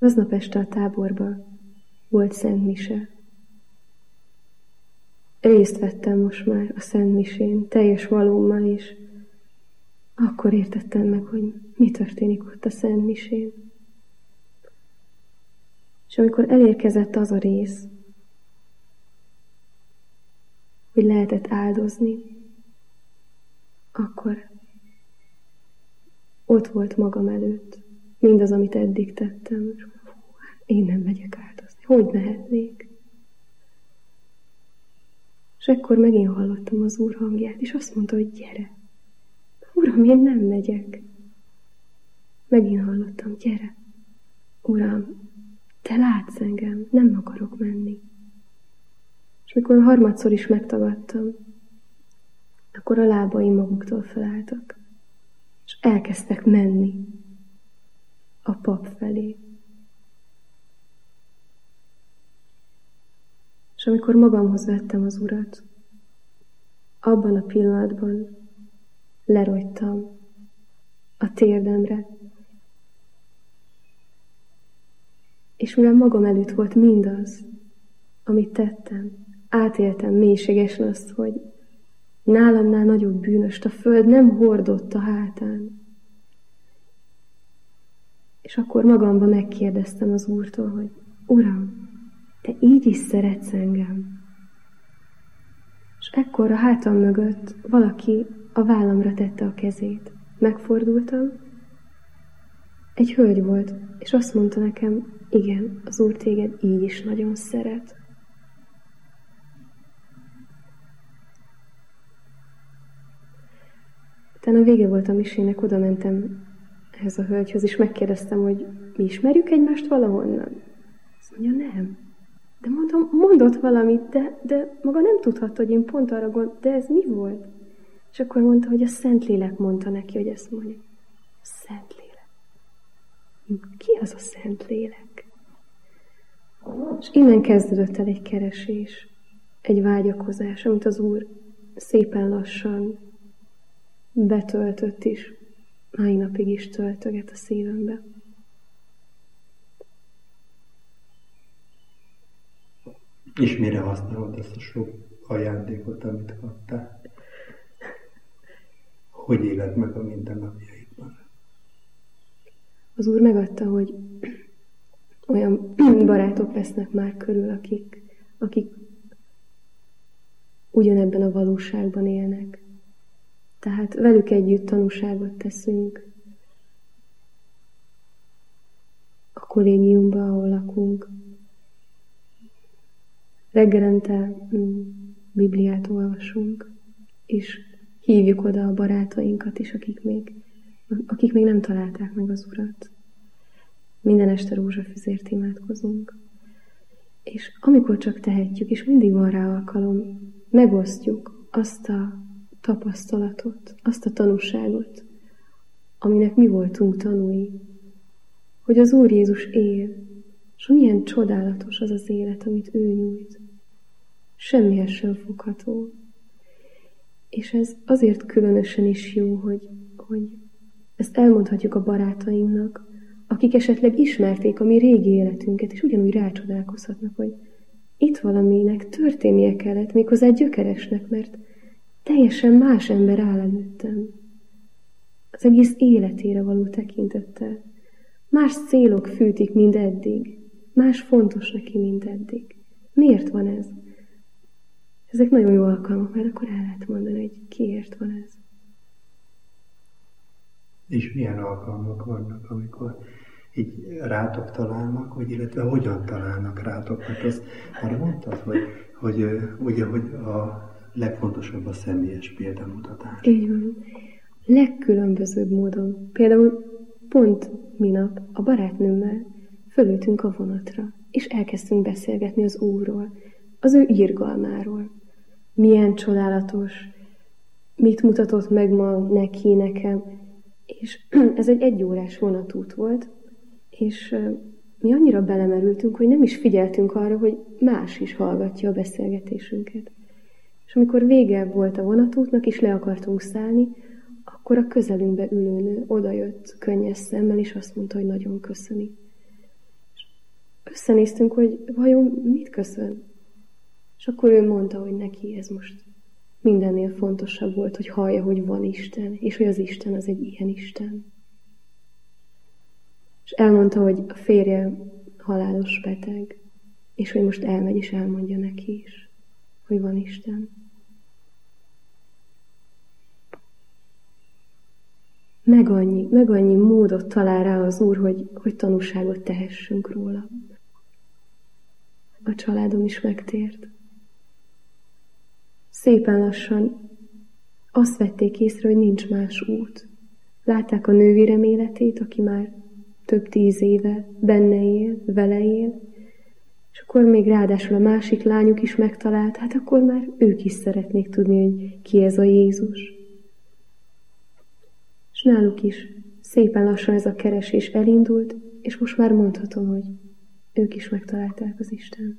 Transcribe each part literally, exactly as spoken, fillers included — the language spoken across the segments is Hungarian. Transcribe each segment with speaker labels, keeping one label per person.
Speaker 1: Aznap este a táborban volt Szent Mise. Részt vettem most már a Szent Misén, teljes valómmal is. Akkor értettem meg, hogy mi történik ott a Szent Misén. És amikor elérkezett az a rész, hogy lehetett áldozni, akkor ott volt magam előtt mindaz, amit eddig tettem. Én nem megyek áldozni. Hogy mehetnék? És ekkor megint hallottam az Úr hangját, és azt mondta, hogy gyere. Uram, én nem megyek. Megint hallottam, gyere. Uram, te látsz engem, nem akarok menni. És mikor harmadszor is megtagadtam, akkor a lábaim maguktól felálltak, és elkezdtek menni a pap felé. És amikor magamhoz vettem az Urat, abban a pillanatban lerogytam a térdemre, és mivel magam előtt volt mindaz, amit tettem, átéltem mélységesen azt, hogy nálamnál nagyobb bűnöst a föld nem hordott a hátán. És akkor magamban megkérdeztem az Úrtól, hogy Uram, te így is szeretsz engem. És ekkor a hátam mögött valaki a vállamra tette a kezét. Megfordultam, egy hölgy volt, és azt mondta nekem, igen, az Úr téged így is nagyon szeret. Utána vége volt a misének, oda mentem ehhez a hölgyhöz, és megkérdeztem, hogy mi ismerjük egymást valahonnan. Azt mondja, nem. De mondom, mondott valamit, de, de maga nem tudhatta, hogy én pont arra gondoltam, de ez mi volt? És akkor mondta, hogy a Szentlélek mondta neki, hogy ezt mondja. Szentlélek. Ki az a Szentlélek? És innen kezdődött el egy keresés, egy vágyakozás, amit az Úr szépen lassan betöltött is, mai napig is töltöget a szívembe.
Speaker 2: És mire használod ezt a sok ajándékot, amit kaptál? Hogy éled meg a mindennapjaidban?
Speaker 1: Az Úr megadta, hogy olyan barátok lesznek már körül, akik, akik ugyanebben a valóságban élnek. Tehát velük együtt tanúságot teszünk a kollégiumban, ahol lakunk. Reggelente Bibliát olvasunk, és hívjuk oda a barátainkat is, akik még, akik még nem találták meg az Urat. Minden este rózsafüzért imádkozunk. És amikor csak tehetjük, és mindig van rá alkalom, megosztjuk azt a tapasztalatot, azt a tanúságot, aminek mi voltunk tanúi, hogy az Úr Jézus él, és milyen csodálatos az az élet, amit ő nyújt. Semmihez sem fogható. És ez azért különösen is jó, hogy, hogy ezt elmondhatjuk a barátainknak, akik esetleg ismerték a mi régi életünket, és ugyanúgy rácsodálkozhatnak, hogy itt valaminek történnie kellett, méghozzá gyökeresnek, mert teljesen más ember áll előttem. Az egész életére való tekintettel. Más célok fűtik, mint eddig. Más fontos neki, mint eddig. Miért van ez? Ezek nagyon jó alkalmak, mert akkor el lehet mondani, hogy kiért van ez.
Speaker 2: És milyen alkalmak vannak, amikor így rátok találnak, vagy illetve hogyan találnak rátok? Mert azt már mondtad, hogy, hogy, ugye, hogy a legfontosabb a személyes példamutatás.
Speaker 1: Így van. Legkülönbözőbb módon. Például pont minap a barátnőmmel fölültünk a vonatra, és elkezdtünk beszélgetni az Úrról, az ő irgalmáról. Milyen csodálatos, mit mutatott meg ma neki, nekem. És ez egy egyórás vonatút volt, és mi annyira belemerültünk, hogy nem is figyeltünk arra, hogy más is hallgatja a beszélgetésünket. És amikor vége volt a vonatútnak, és le akartunk szállni, akkor a közelünkbe ülő nő odajött könnyes szemmel, és azt mondta, hogy nagyon köszöni. És összenéztünk, hogy vajon mit köszön. És akkor ő mondta, hogy neki ez most mindennél fontosabb volt, hogy hallja, hogy van Isten, és hogy az Isten az egy ilyen Isten. És elmondta, hogy a férje halálos beteg, és hogy most elmegy, és elmondja neki is, hogy van Isten. Meg annyi, meg annyi módot talál rá az Úr, hogy, hogy tanúságot tehessünk róla. A családom is megtért. Szépen lassan azt vették észre, hogy nincs más út. Látták a nővérem életét, aki már több tíz éve benne él, vele él, és akkor még ráadásul a másik lányuk is megtalált, hát akkor már ők is szeretnék tudni, hogy ki ez a Jézus. És náluk is szépen lassan ez a keresés elindult, és most már mondhatom, hogy ők is megtalálták az Istent.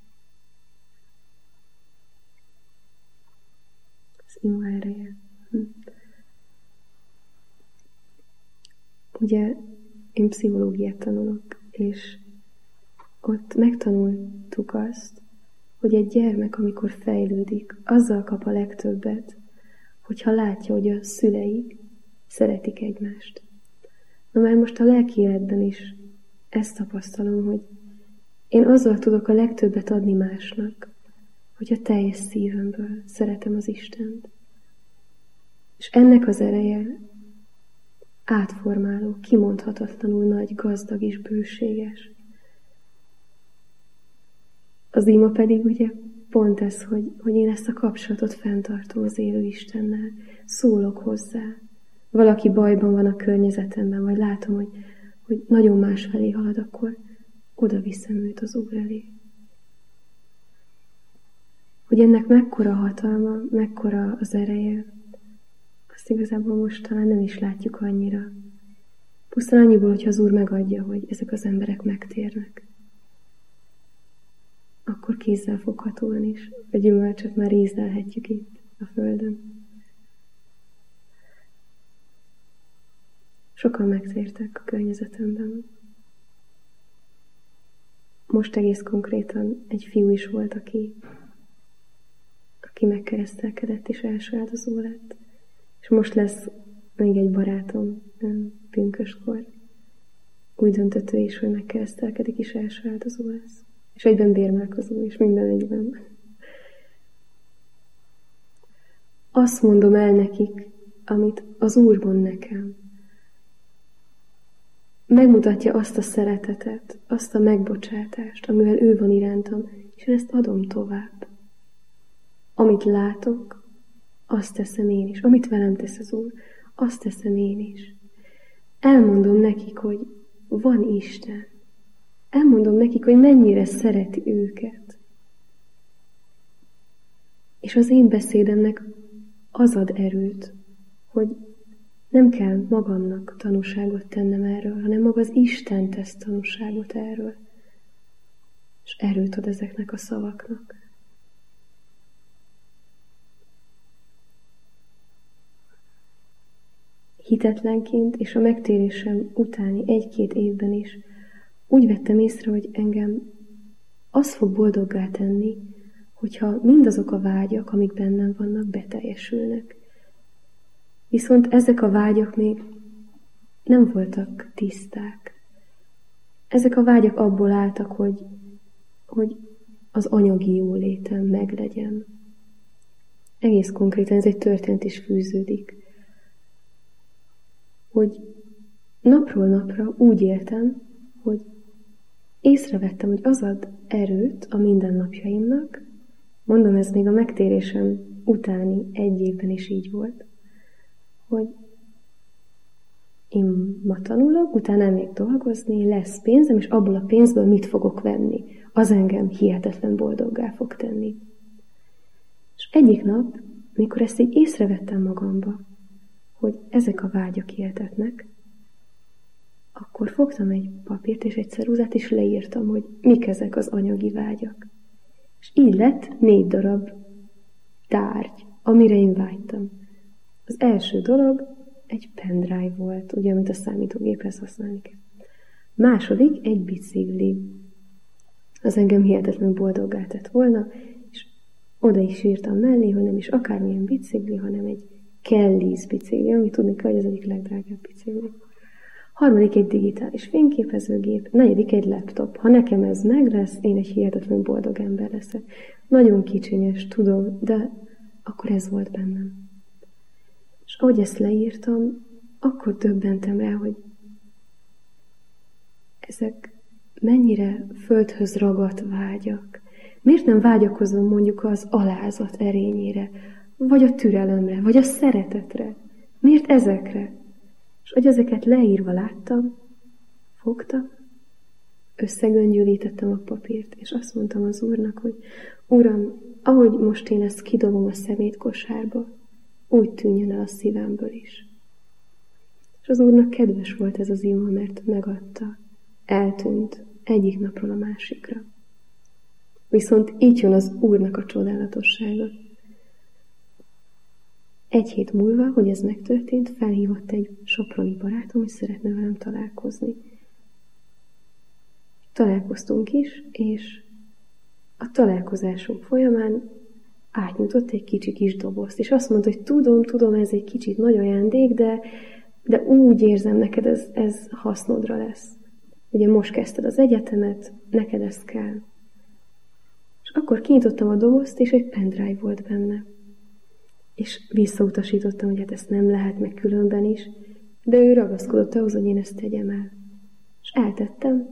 Speaker 1: Az ima ereje. Hm. Ugye én pszichológiát tanulok, és ott megtanultuk azt, hogy egy gyermek, amikor fejlődik, azzal kap a legtöbbet, hogyha látja, hogy a szüleik szeretik egymást. Na már most a lelki életben is ezt tapasztalom, hogy én azzal tudok a legtöbbet adni másnak, hogy a teljes szívemből szeretem az Istent. És ennek az ereje átformáló, kimondhatatlanul nagy, gazdag és bőséges. Az ima pedig ugye pont ez, hogy, hogy én ezt a kapcsolatot fenntartom az élő Istennel. Szólok hozzá. Valaki bajban van a környezetemben, vagy látom, hogy, hogy nagyon másfelé halad, akkor oda viszem őt az Úr elé. Hogy ennek mekkora hatalma, mekkora az ereje, azt igazából most talán nem is látjuk annyira. Pusztán annyiból, hogyha az Úr megadja, hogy ezek az emberek megtérnek. Akkor kézzel foghatóan is a gyümölcsöt már ízlelhetjük itt a földön. Sokan megtértek a környezetemben. Most egész konkrétan egy fiú is volt, aki, aki megkeresztelkedett és első áldozó lett. És most lesz még egy barátom pünköskor. Úgy döntött ő is, hogy megkeresztelkedik és első áldozó lesz. És egyben bérmálkozó, és minden egyben. Azt mondom el nekik, amit az Úr mond nekem. Megmutatja azt a szeretetet, azt a megbocsátást, amivel ő van irántam, és én ezt adom tovább. Amit látok, azt teszem én is. Amit velem tesz az Úr, azt teszem én is. Elmondom nekik, hogy van Isten. Elmondom nekik, hogy mennyire szereti őket. És az én beszédemnek az ad erőt, hogy nem kell magamnak tanúságot tennem erről, hanem maga az Isten tesz tanúságot erről. És erőt ad ezeknek a szavaknak. Hitetlenként és a megtérésem utáni egy-két évben is úgy vettem észre, hogy engem az fog boldoggá tenni, hogyha mindazok a vágyak, amik bennem vannak, beteljesülnek. Viszont ezek a vágyak még nem voltak tiszták. Ezek a vágyak abból álltak, hogy, hogy az anyagi jólétem meglegyen. Egész konkrétan ez egy történet is fűződik. Hogy napról napra úgy éltem, hogy észrevettem, hogy az ad erőt a mindennapjaimnak, mondom, ez még a megtérésem utáni egy évben is így volt, hogy én ma tanulok, utána még dolgozni, lesz pénzem, és abból a pénzből mit fogok venni? Az engem hihetetlen boldoggá fog tenni. És egyik nap, mikor ezt így észrevettem magamba, hogy ezek a vágyak hihetetnek, akkor fogtam egy papírt és egy ceruzát, és leírtam, hogy mik ezek az anyagi vágyak. És így lett négy darab tárgy, amire én vágytam. Az első dolog egy pendrive volt, ugye, amit a számítógéphez használni kell. Második egy bicikli. az engem hihetetlenül boldoggá tett volna, és oda is írtam mellé, hogy nem is akármilyen bicikli, hanem egy Kellys bicikli, ami tudni kell, hogy az egyik legdrágább bicikli. Harmadik egy digitális fényképezőgép, negyedik egy laptop. Ha nekem ez meg lesz, én egy hihetetlenül boldog ember leszek. Nagyon kicsinyes, tudom, de akkor ez volt bennem. És ahogy ezt leírtam, akkor döbbentem rá, hogy ezek mennyire földhöz ragadt vágyak. Miért nem vágyakozom mondjuk az alázat erényére, vagy a türelemre, vagy a szeretetre? Miért ezekre? És hogy ezeket leírva láttam, fogtam, összegöngyölítettem a papírt, és azt mondtam az Úrnak, hogy Uram, ahogy most én ezt kidobom a szemétkosárba, úgy tűnjön el a szívemből is. És az Úrnak kedves volt ez az ima, mert megadta, eltűnt egyik napról a másikra. Viszont így jön az Úrnak a csodálatossága. Egy hét múlva, hogy ez megtörtént, felhívott egy soproni barátom, hogy szeretne velem találkozni. Találkoztunk is, és a találkozásunk folyamán átnyújtott egy kicsi kis dobozt, és azt mondta, hogy tudom, tudom, ez egy kicsit nagy ajándék, de, de úgy érzem, neked ez, ez hasznodra lesz. Ugye most kezdted az egyetemet, neked ez kell. És akkor kinyitottam a dobozt, és egy pendrive volt benne. És visszautasítottam, hogy hát ezt nem lehet, meg különben is, de ő ragaszkodott ahhoz, hogy én ezt tegyem el. És eltettem,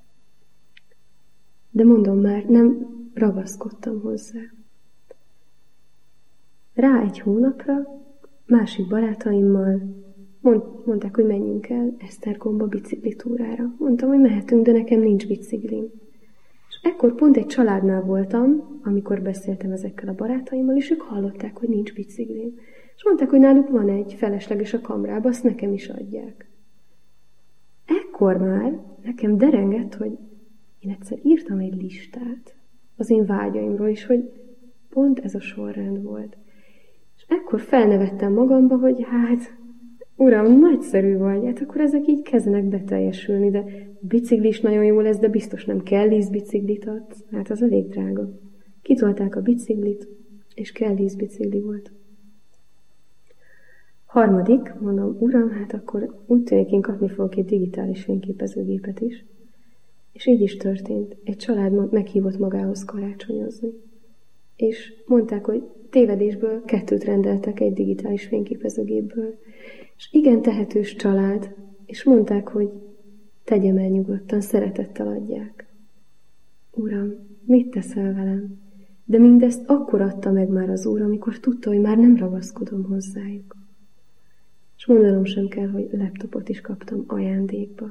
Speaker 1: de mondom már, nem ragaszkodtam hozzá. Rá egy hónapra másik barátaimmal mond, mondták, hogy menjünk el Esztergomba biciklitúrára. Mondtam, hogy mehetünk, de nekem nincs biciklim. És ekkor pont egy családnál voltam, amikor beszéltem ezekkel a barátaimmal, és ők hallották, hogy nincs biciklim. És mondták, hogy náluk van egy felesleges a kamrában, azt nekem is adják. Ekkor már nekem derengett, hogy én egyszer írtam egy listát az én vágyaimról is, hogy pont ez a sorrend volt. És ekkor felnevettem magamba, hogy hát, Uram, nagyszerű vagy, hát akkor ezek így kezdenek beteljesülni, de bicikli is nagyon jó lesz, de biztos nem Kellys biciklit adsz, hát az elég drága. Kitolták a biciklit, és Kellys bicikli volt. Harmadik, mondom, Uram, hát akkor úgy tűnik, én kapni fogok egy digitális fényképezőgépet is. És így is történt. Egy család meghívott magához karácsonyozni. És mondták, hogy tévedésből kettőt rendeltek egy digitális fényképezőgépből. És igen tehetős család, és mondták, hogy tegyem el nyugodtan, szeretettel adják. Uram, mit teszel velem? De mindezt akkor adta meg már az Úr, amikor tudta, hogy már nem ragaszkodom hozzájuk. És mondanom sem kell, hogy laptopot is kaptam ajándékba.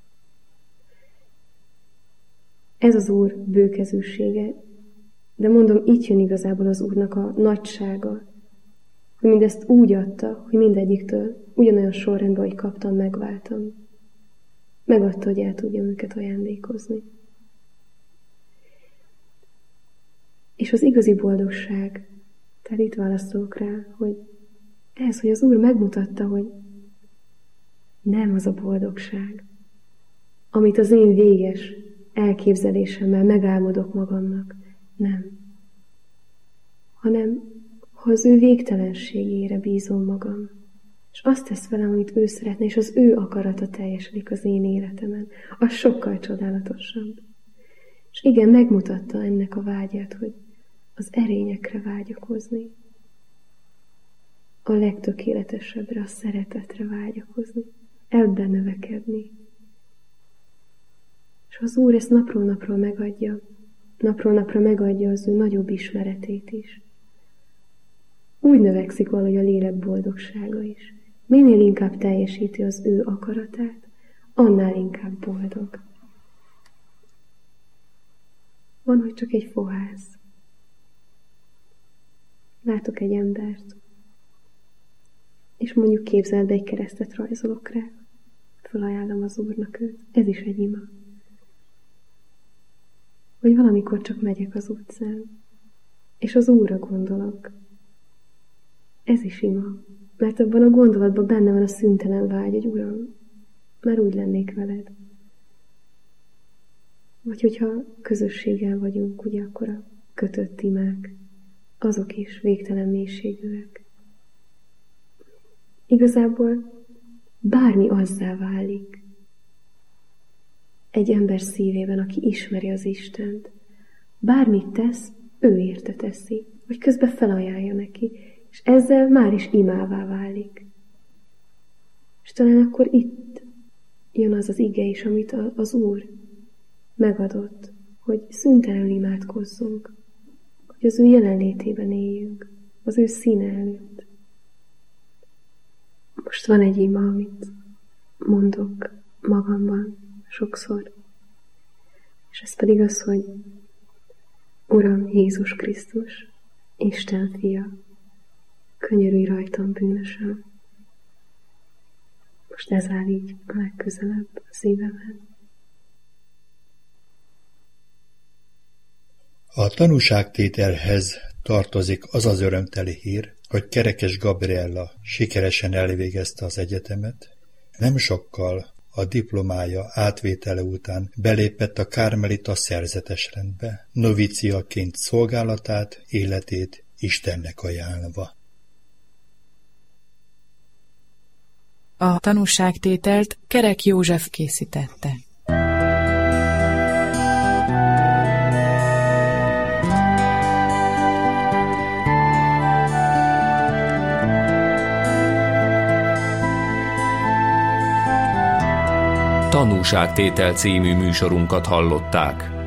Speaker 1: Ez az Úr bőkezűsége, de mondom, így jön igazából az Úrnak a nagysága, hogy mindezt úgy adta, hogy mindegyiktől ugyanolyan sorrendben, hogy kaptam, megváltam. Megadta, hogy el tudjam őket ajándékozni. És az igazi boldogság, tehát itt válaszolok rá, hogy ez, hogy az Úr megmutatta, hogy nem az a boldogság, amit az én véges elképzelésemmel megálmodok magamnak. Nem. Hanem, ha az ő végtelenségére bízom magam, és azt tesz velem, amit ő szeretne, és az ő akarata teljesedik az én életemen, az sokkal csodálatosabb. És igen, megmutatta ennek a vágyát, hogy az erényekre vágyakozni, a legtökéletesebbre, a szeretetre vágyakozni, ebben növekedni. És az Úr ezt napról napról megadja, napról napra megadja az ő nagyobb ismeretét is. Úgy növekszik valahogy a lélek boldogsága is. Minél inkább teljesíti az ő akaratát, annál inkább boldog. Van, hogy csak egy fohász. Látok egy embert, és mondjuk képzeld be, egy keresztet rajzolok rá. Fölajánlom az Úrnak őt. Ez is egy ima. Vagy valamikor csak megyek az utcán, és az Úrra gondolok. Ez is ima, mert abban a gondolatban benne van a szüntelen vágy, hogy Uram, már úgy lennék veled. Vagy hogyha közösséggel vagyunk, ugye akkor a kötött imák, azok is végtelen mélységűek. Igazából bármi azzá válik egy ember szívében, aki ismeri az Istent. Bármit tesz, ő érte teszi, vagy közben felajánlja neki, és ezzel már is imává válik. És talán akkor itt jön az az ige is, amit az Úr megadott, hogy szüntelenül imádkozzunk, hogy az ő jelenlétében éljünk, az ő színe előtt. Most van egy ima, amit mondok magamban sokszor, és ez pedig az, hogy Uram Jézus Krisztus, Isten fia, könyörülj rajtam bűnösen. Most ez áll így a legközelebb a szívemben.
Speaker 3: A tanúságtételhez tartozik az az örömteli hír, hogy Kerekes Gabriella sikeresen elvégezte az egyetemet, nem sokkal a diplomája átvétele után belépett a Kármelita szerzetesrendbe, noviciaként szolgálatát, életét Istennek ajánlva.
Speaker 4: A tanúságtételt Kerek József készítette.
Speaker 5: Tanúságtétel című műsorunkat hallották.